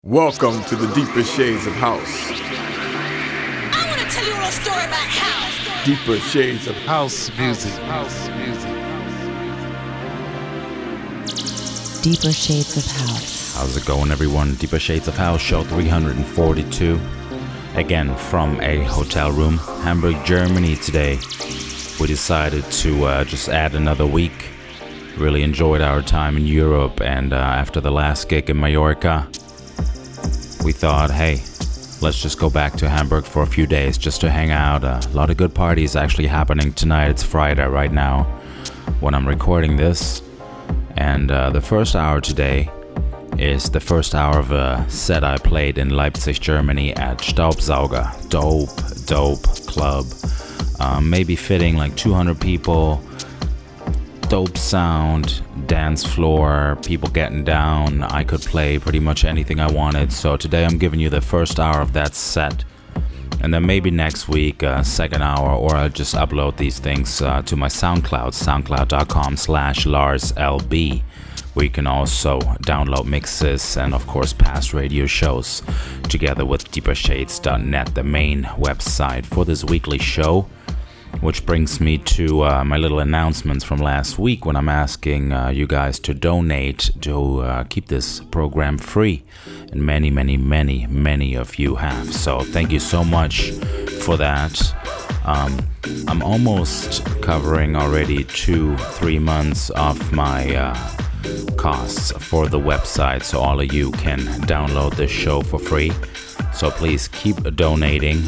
Welcome to the Deeper Shades of House. I want to tell you a little story about house. Deeper Shades of House music. House music. Deeper Shades of House. How's it going, everyone? Deeper Shades of House, show 342. Again, from a hotel room, Hamburg, Germany today. We decided to just add another week. Really enjoyed our time in Europe, and after the last gig in Mallorca, we thought, hey, let's just go back to Hamburg for a few days just to hang out. A lot of good parties actually happening tonight. It's Friday right now when I'm recording this. And the first hour today is the first hour of a set I played in Leipzig, Germany at Staubsauger. Dope club. Maybe fitting like 200 people. Dope sound, dance floor, people getting down. I could play pretty much anything I wanted. So today I'm giving you the first hour of that set. And then maybe next week, second hour, or I'll just upload these things to my SoundCloud, soundcloud.com/LarsLB, where you can also download mixes and, of course, past radio shows, together with deepershades.net, the main website for this weekly show. Which brings me to my little announcements from last week when I'm asking you guys to donate to keep this program free. And many of you have. So thank you so much for that. I'm almost covering already 2-3 months of my costs for the website. So all of you can download this show for free. So please keep donating.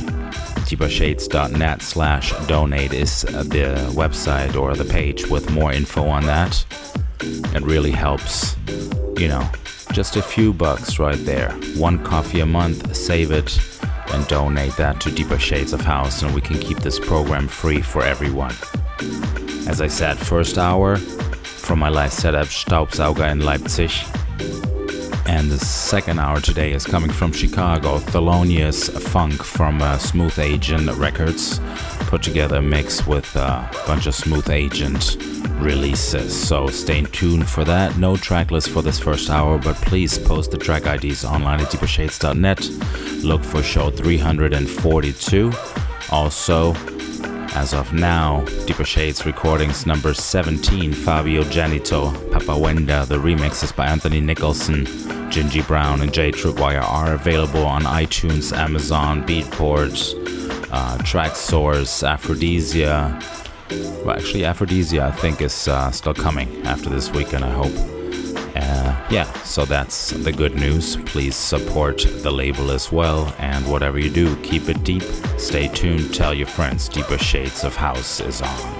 deepershades.net/donate is the website or the page with more info on that. It really helps, just a few bucks right there. One coffee a month, save it and donate that to Deeper Shades of House, and we can keep this program free for everyone. As I said, first hour from my live setup, Staubsauger in Leipzig. And the second hour today is coming from Chicago, Thelonious Funk from Smooth Agent Records. Put together a mix with a bunch of Smooth Agent releases. So stay tuned for that. No track list for this first hour, but please post the track IDs online at deepershades.net. Look for show 342. Also, as of now, Deeper Shades recordings number 17, Fabio Janito, Papa Wenda. The remixes by Anthony Nicholson, Gingy Brown, and Jay Tripwire are available on iTunes, Amazon, Beatport, Traxsource, Aphrodisia. Well, actually, Aphrodisia I think is still coming after this weekend, I hope. So that's the good news. Please support the label as well, and whatever you do, keep it deep. Stay tuned, tell your friends. Deeper Shades of House is on.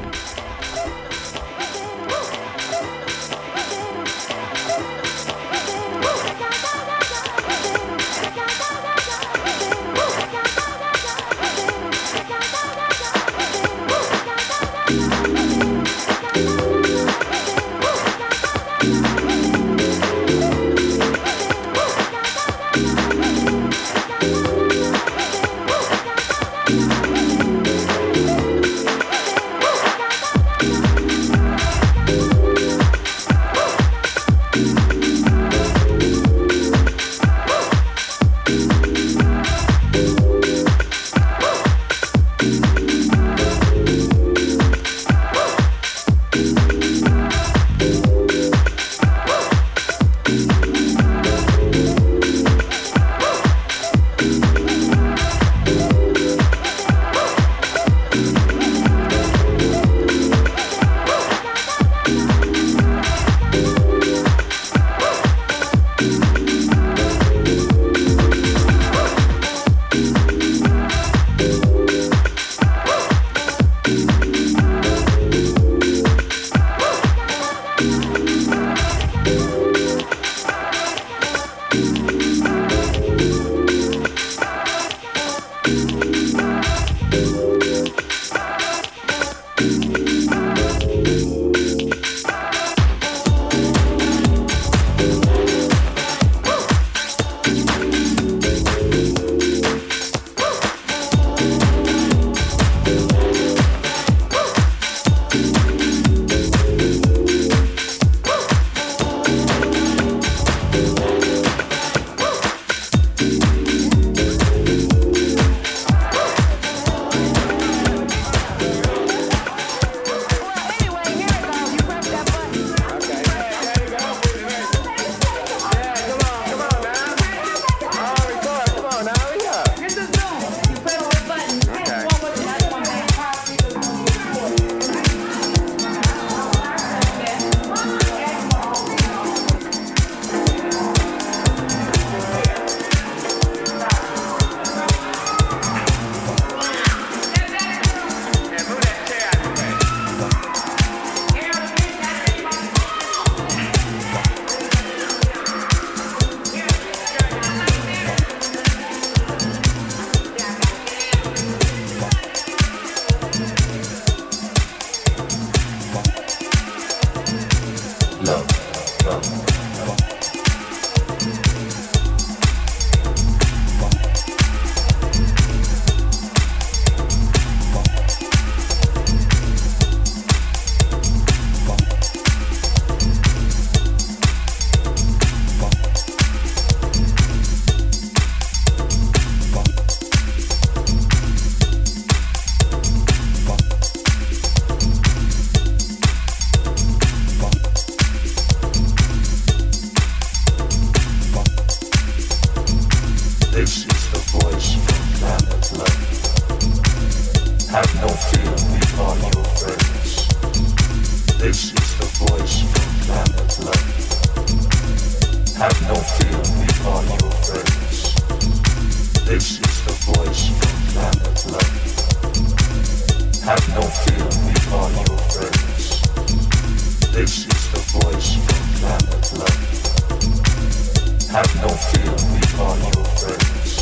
This is the voice from Planet Love. Have no fear, we are your friends. This is the voice from Planet Love. Have no fear, we are your friends. This is the voice from Planet Love. Have no fear, we are your friends. This is the voice from Planet Love. Have no fear, we are your friends.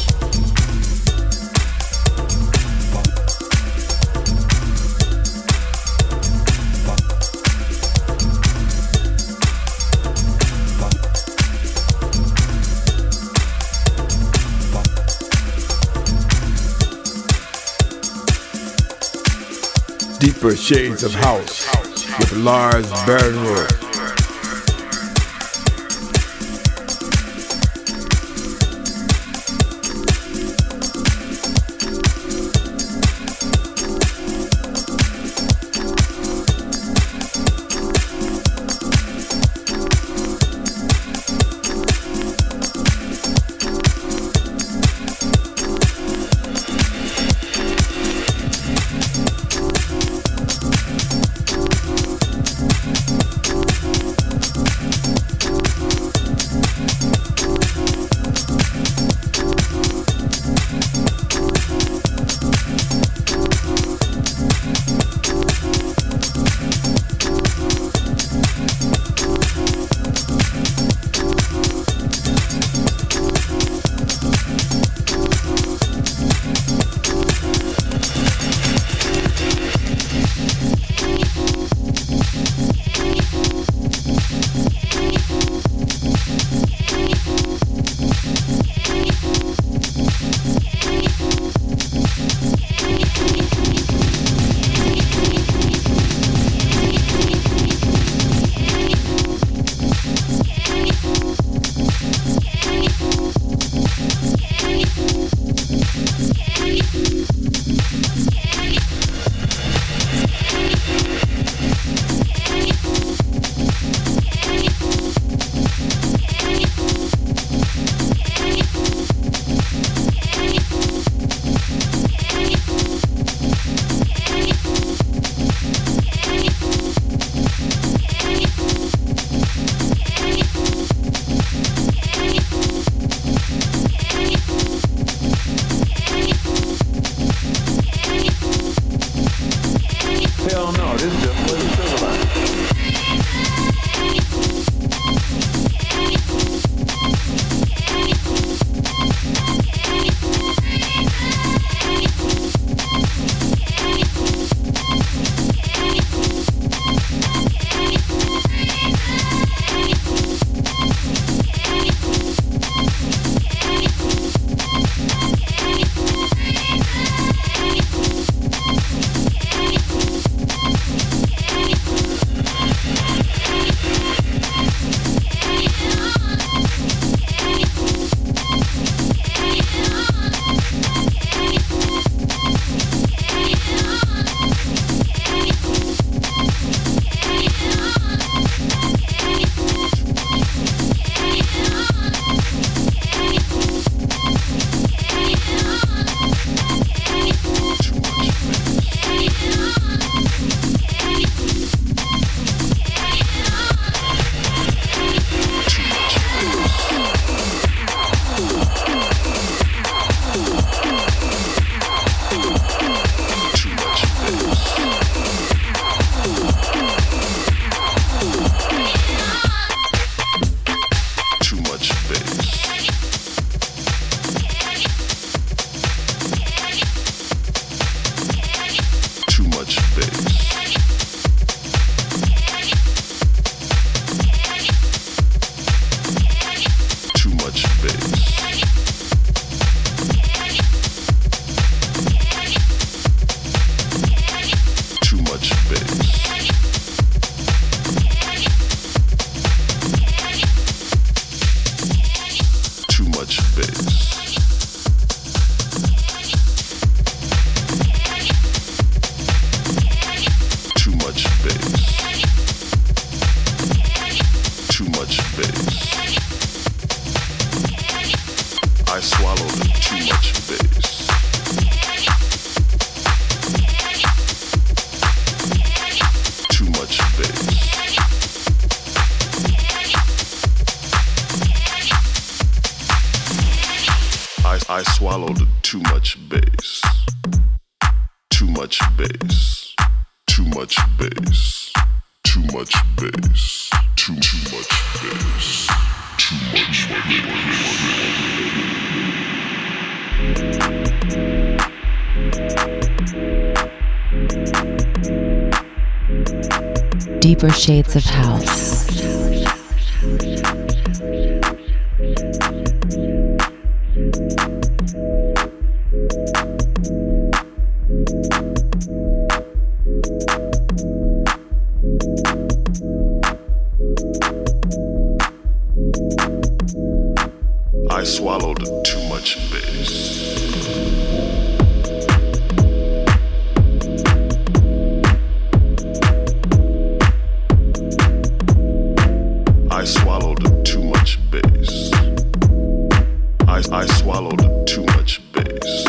Deeper Shades of House with Lars Bernroth. swallowed too much bass. Too much bass. I swallowed too much bass. Too much bass. Too much bass. Too much bass. Too much bass. Too much bass. Deeper shades of house. I swallowed too much bass. I swallowed too much bass. I swallowed too much bass.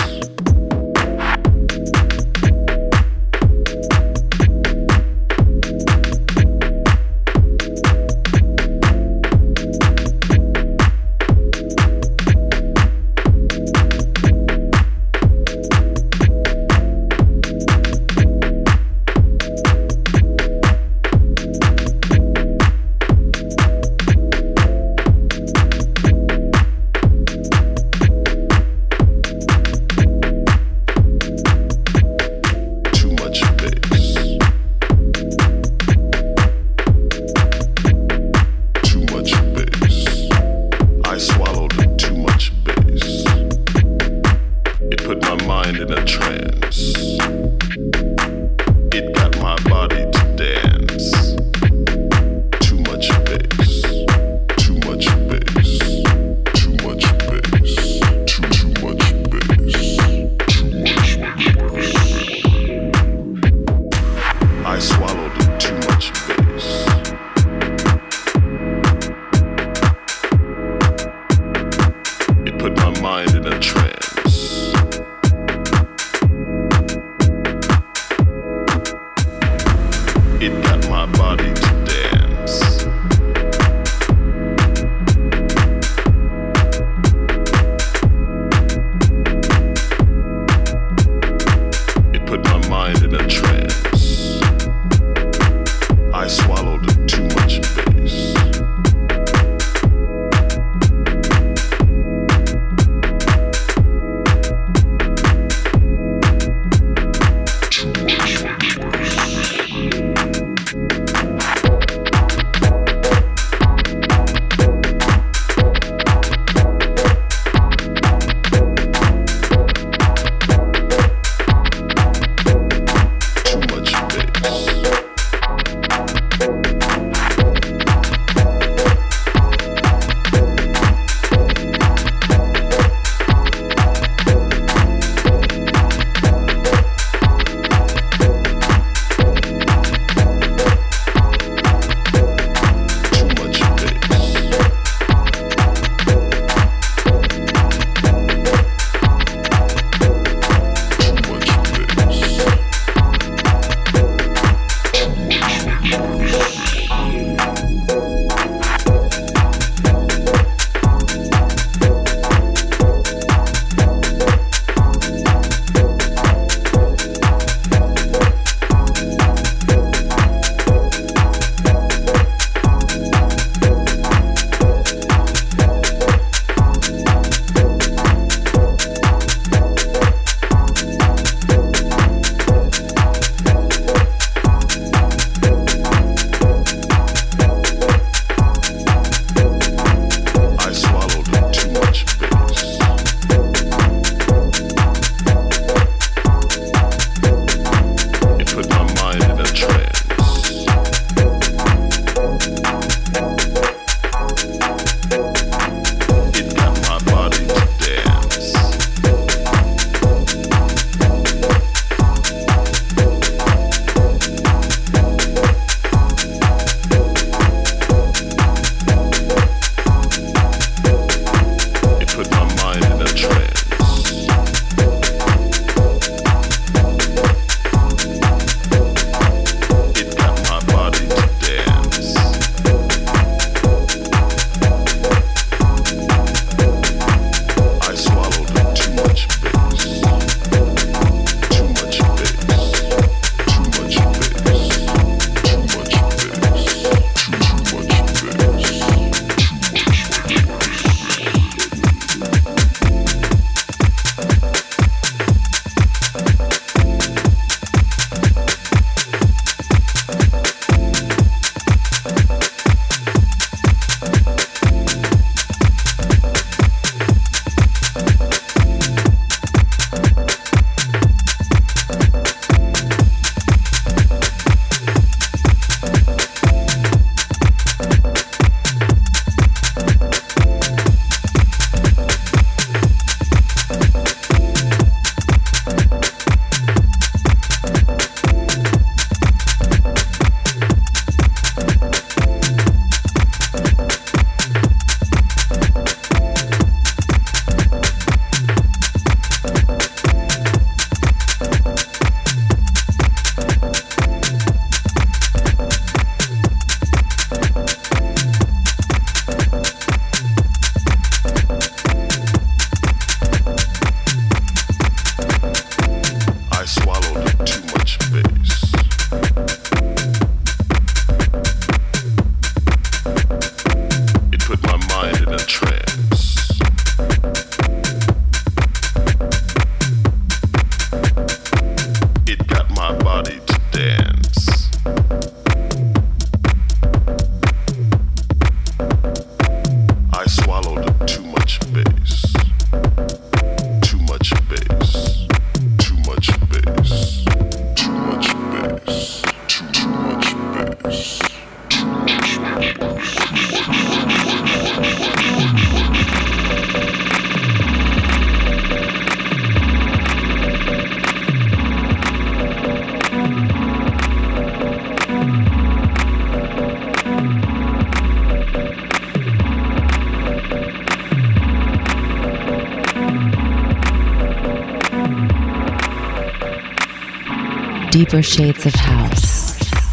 Deeper Shades of House.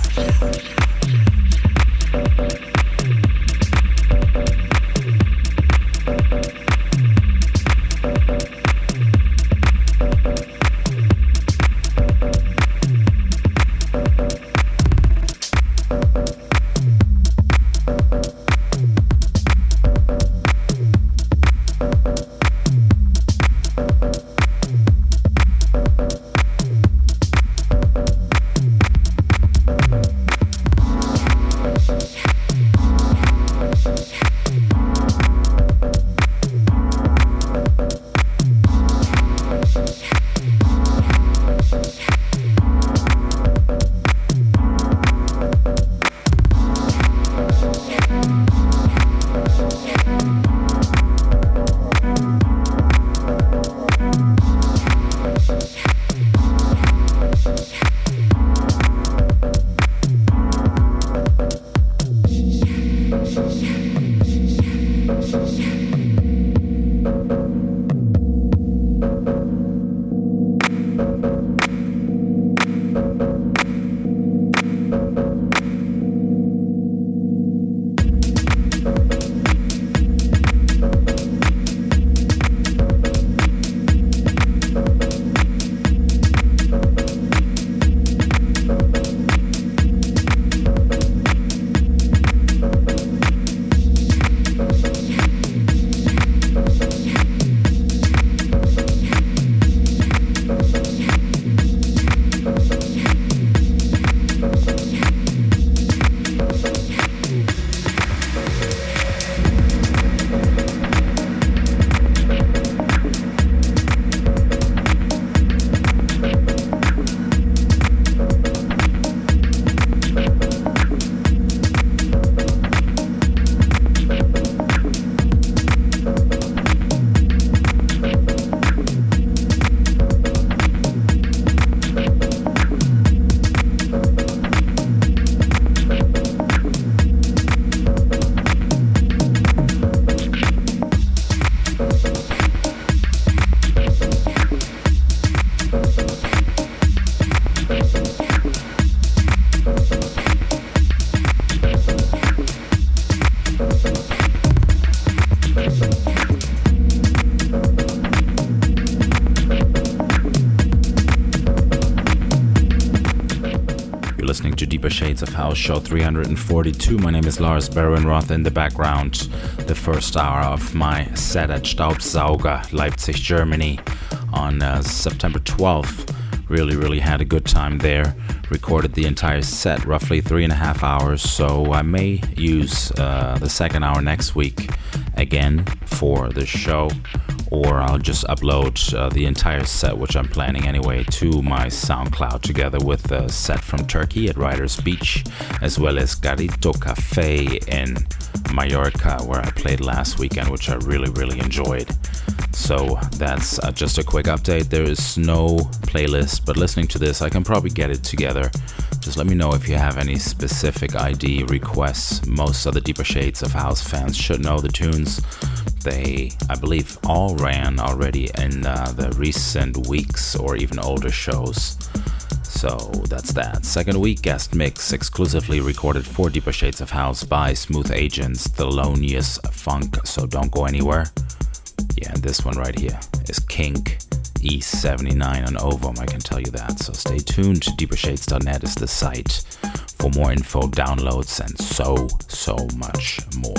Listening to Deeper Shades of House, show 342. My name is Lars Berenroth. In the background, the first hour of my set at Staubsauger, Leipzig, Germany, on September 12th. Really had a good time there. Recorded the entire set, roughly 3.5 hours, so I may use the second hour next week again for the show, or I'll just upload the entire set, which I'm planning anyway, to my SoundCloud together with a set from Turkey at Riders Beach, as well as Garito Cafe in Mallorca, where I played last weekend, which I really enjoyed. So that's just a quick update. There is no playlist, but listening to this, I can probably get it together. Just let me know if you have any specific ID requests. Most of the Deeper Shades of House fans should know the tunes. They, I believe, all ran already in the recent weeks or even older shows. So that's that. Second week guest mix exclusively recorded for Deeper Shades of House by Smooth Agents, Thelonious Funk, so don't go anywhere. Yeah, and this one right here is Kink E79 on Ovum, I can tell you that. So stay tuned. Deepershades.net is the site for more info, downloads, and so much more.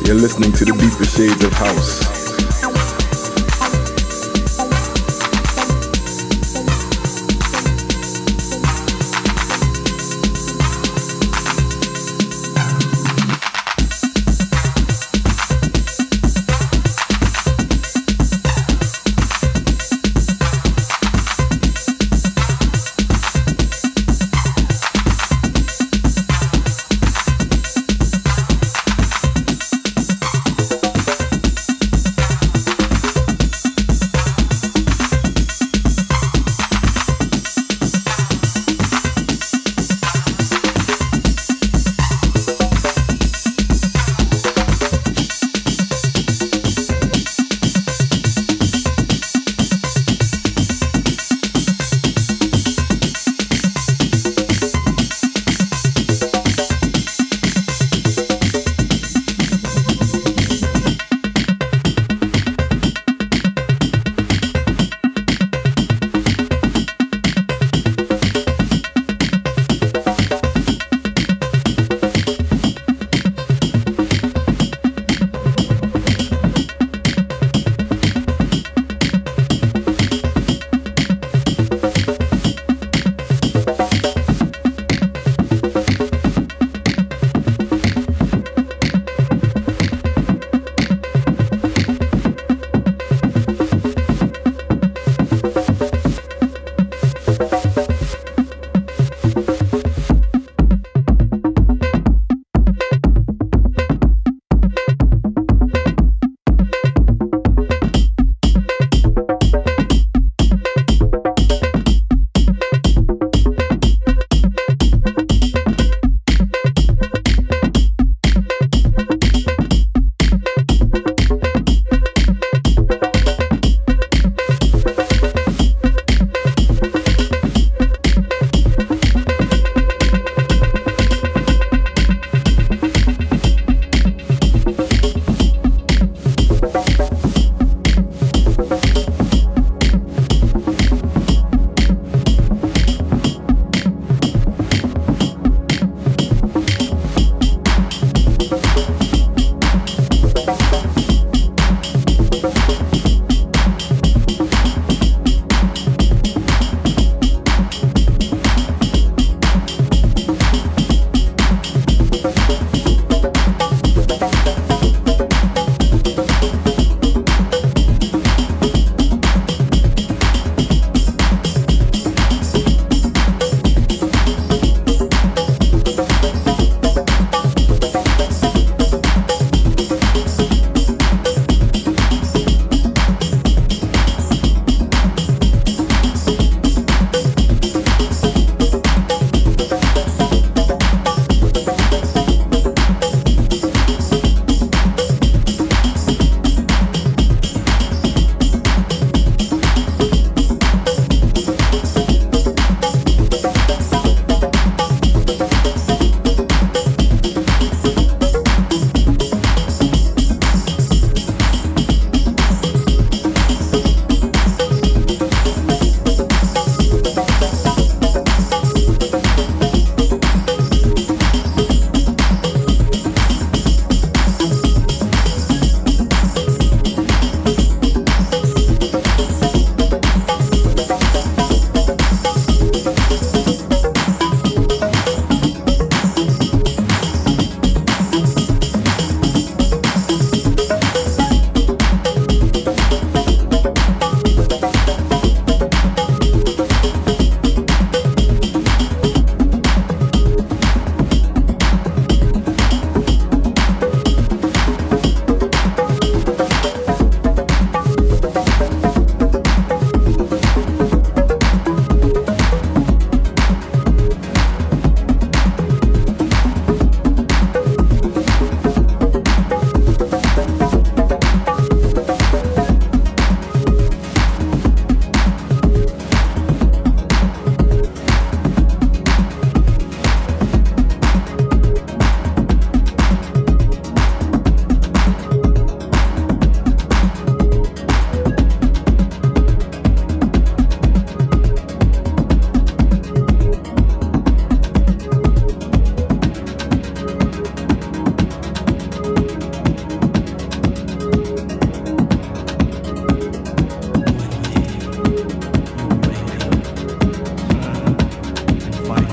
You're listening to the deeper shades of house.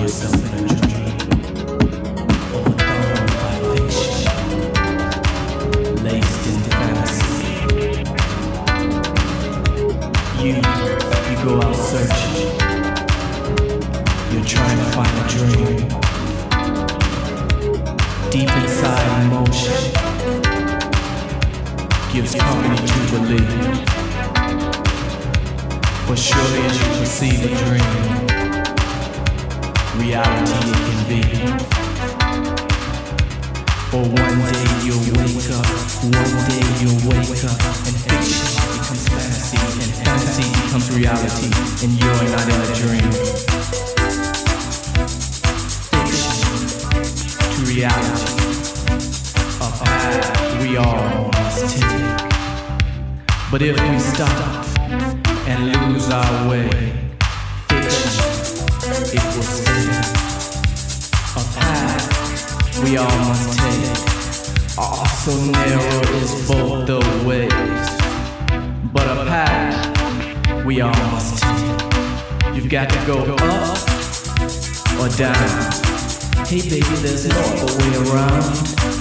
yourself in a dream, overthrown by fiction, laced in fantasy. You go out searching, you're trying to find a dream, deep inside emotion, gives company to believe. But surely as you perceive a dream, reality it can be. For one day you'll wake up, and fiction becomes fantasy, and fantasy becomes reality, and you're not in a dream. Fiction to reality, a path we all must take. But if we stop and lose our way, fiction, it will stay. A path we all must take. So narrow is both the ways, but a path we all must take. You've got to go up or down. Hey baby, there's no other way around.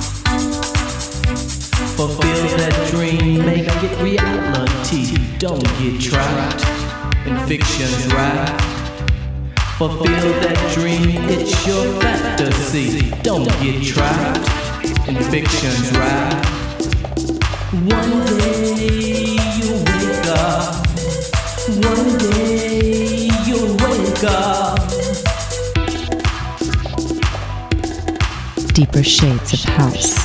Fulfill that dream, make it reality. Don't get trapped in fiction's raft. Fulfill that dream, it's your fantasy. Don't get trapped in fiction's raft. One day you'll wake up. One day you'll wake up. Deeper shades of house.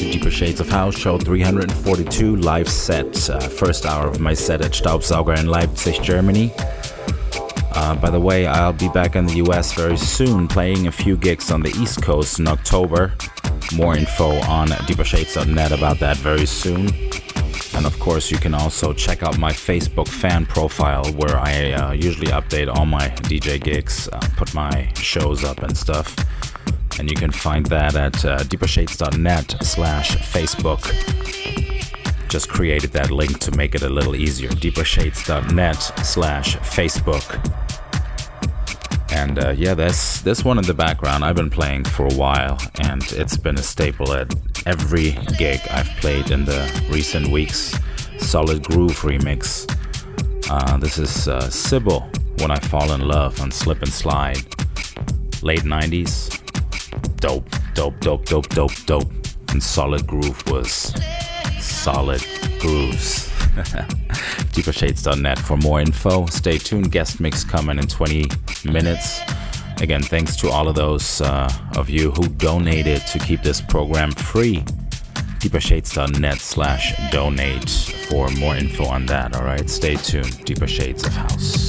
to Deeper Shades of House, show 342, live set, first hour of my set at Staubsauger in Leipzig, Germany. By the way, I'll be back in the US very soon, playing a few gigs on the East Coast in October. More info on deepershades.net about that very soon. And of course, you can also check out my Facebook fan profile, where I usually update all my DJ gigs, put my shows up and stuff. And you can find that at deepershades.net/Facebook. Just created that link to make it a little easier. deepershades.net/Facebook. And yeah, this one in the background I've been playing for a while, and it's been a staple at every gig I've played in the recent weeks. Solid Groove remix. This is Sybil, When I Fall in Love on Slip and Slide. Late 90s. Dope. And Solid Groove was Solid Grooves. deepershades.net for more info. Stay tuned, guest mix coming in 20 minutes. Again, thanks to all of those of you who donated to keep this program free. deepershades.net/donate for more info on that. All right, stay tuned. Deeper Shades of House.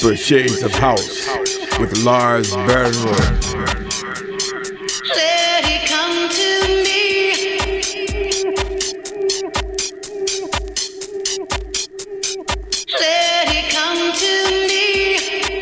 Deeper Shades of House with Lars Bernwood. Let it come to me. Let it come to me.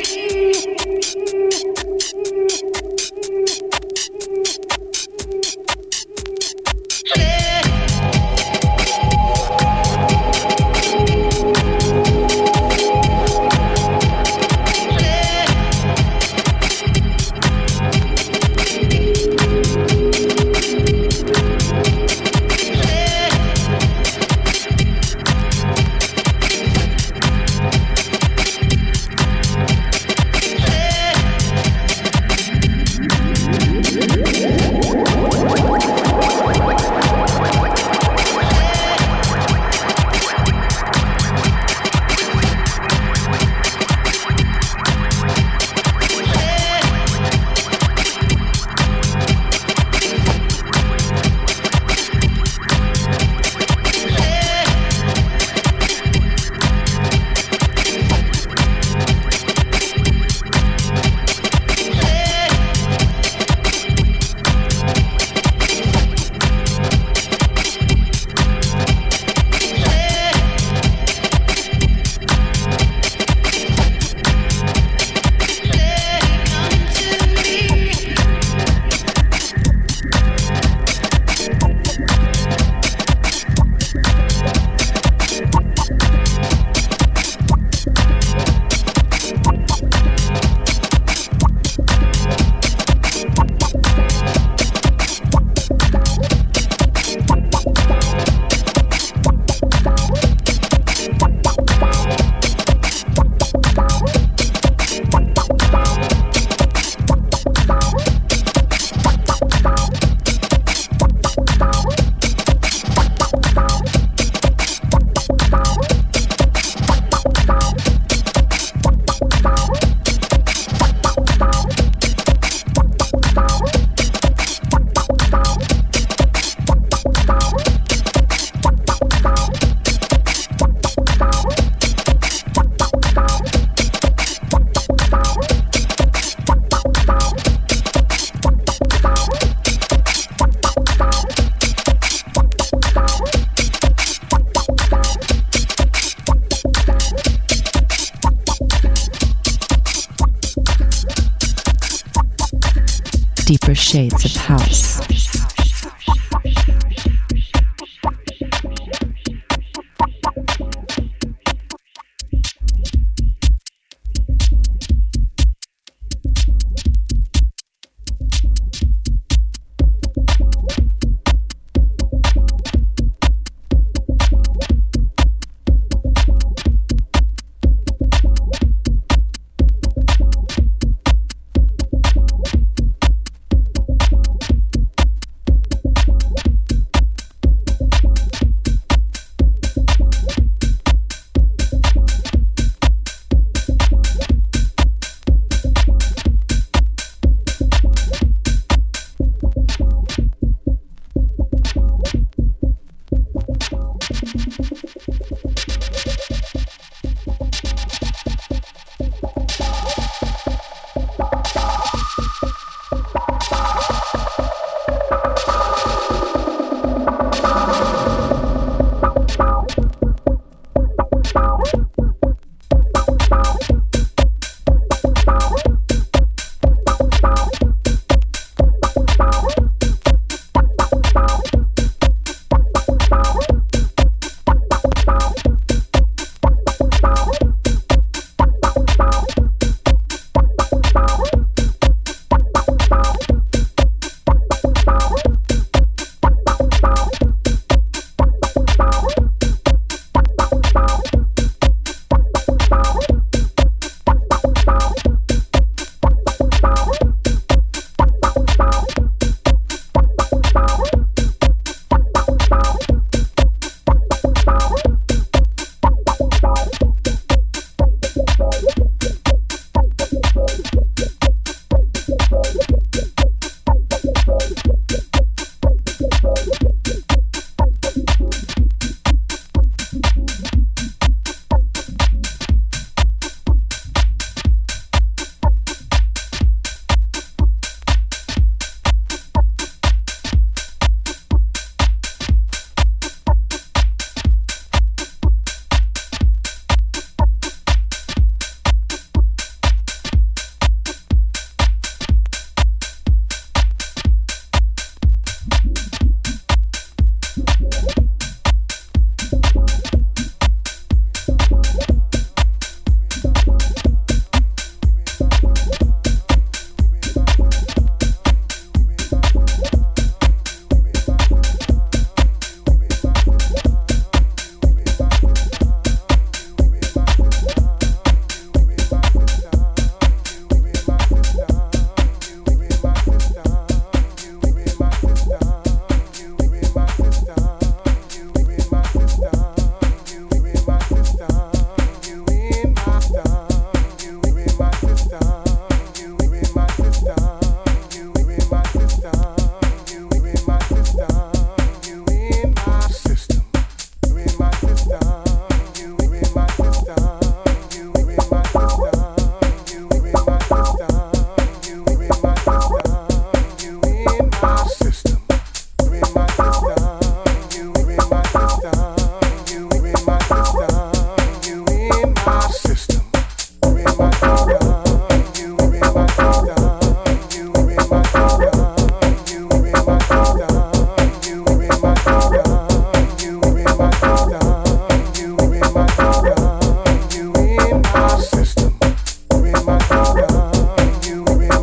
Deeper Shades of House.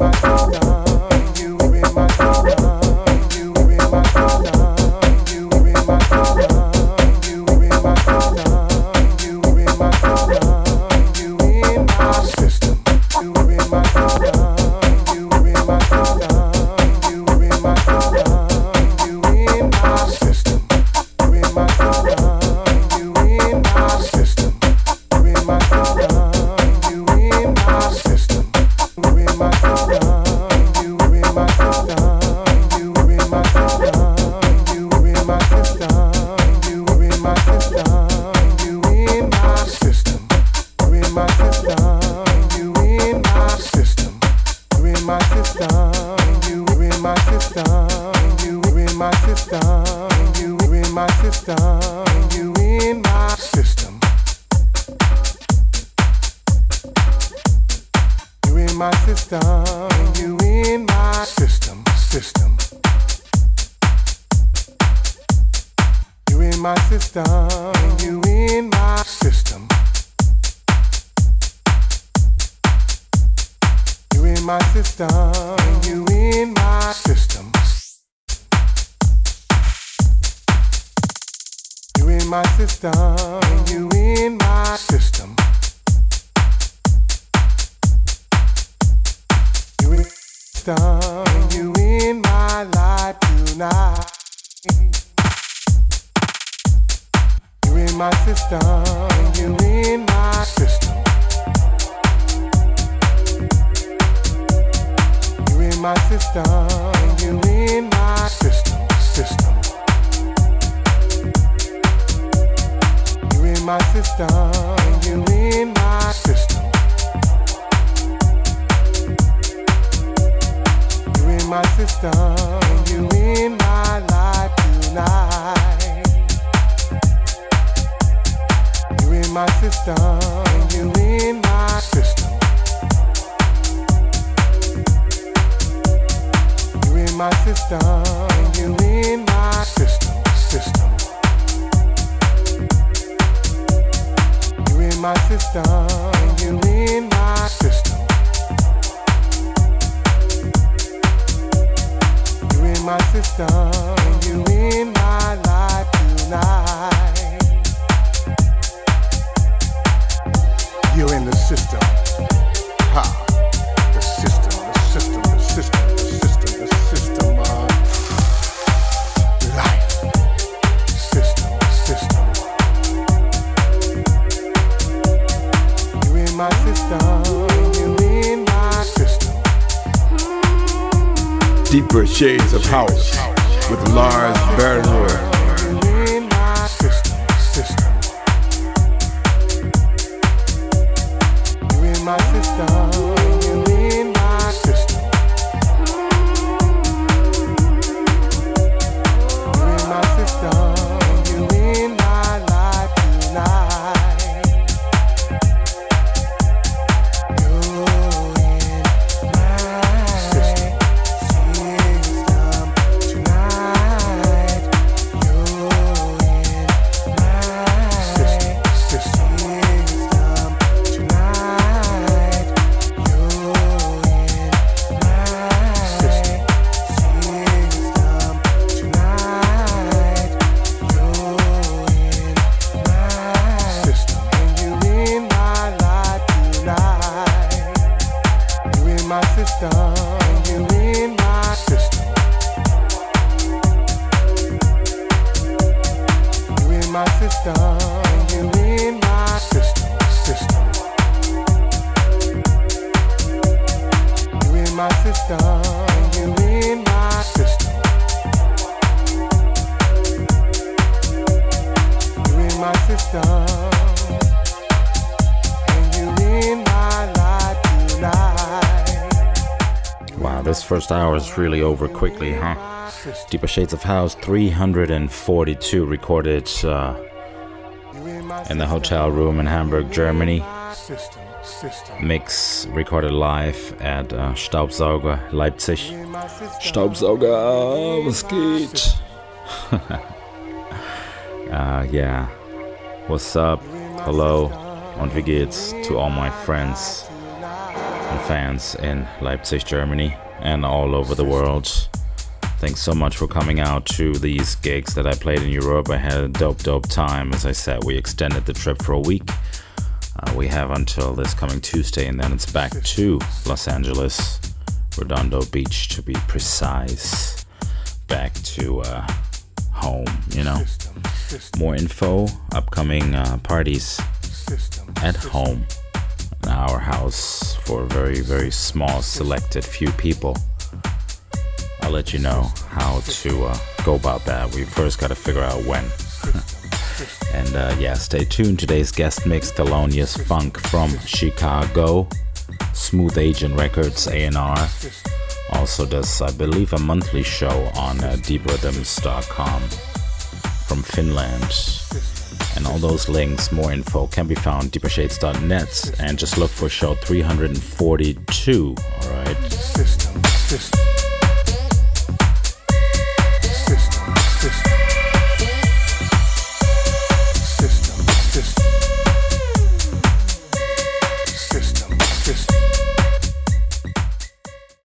Deeper Shades of House with Lars Berner. First hour is really over quickly, huh? Deeper Shades of House 342 recorded in the hotel room in Hamburg, Germany. Mix recorded live at Staubsauger Leipzig. Staubsauger, was geht? Yeah. What's up? Hello. Und wie geht's to all my friends and fans in Leipzig, Germany, and all over the world. Thanks so much for coming out to these gigs that I played in Europe. I had a dope time. As I said, we extended the trip for a week. We have until this coming Tuesday, and then it's back to Los Angeles, Redondo Beach to be precise. Back to home, you know. More info, upcoming parties at home in our house for a very, very small selected few people. I'll let you know how to go about that. We first got to figure out when. And yeah, stay tuned. Today's guest mix, Thelonious Funk from Chicago, Smooth Agent Records, A&R. Also does, I believe, a monthly show on deeprhythms.com from Finland. And all those links, more info, can be found deepershades.net, and just look for show 342, alright? System.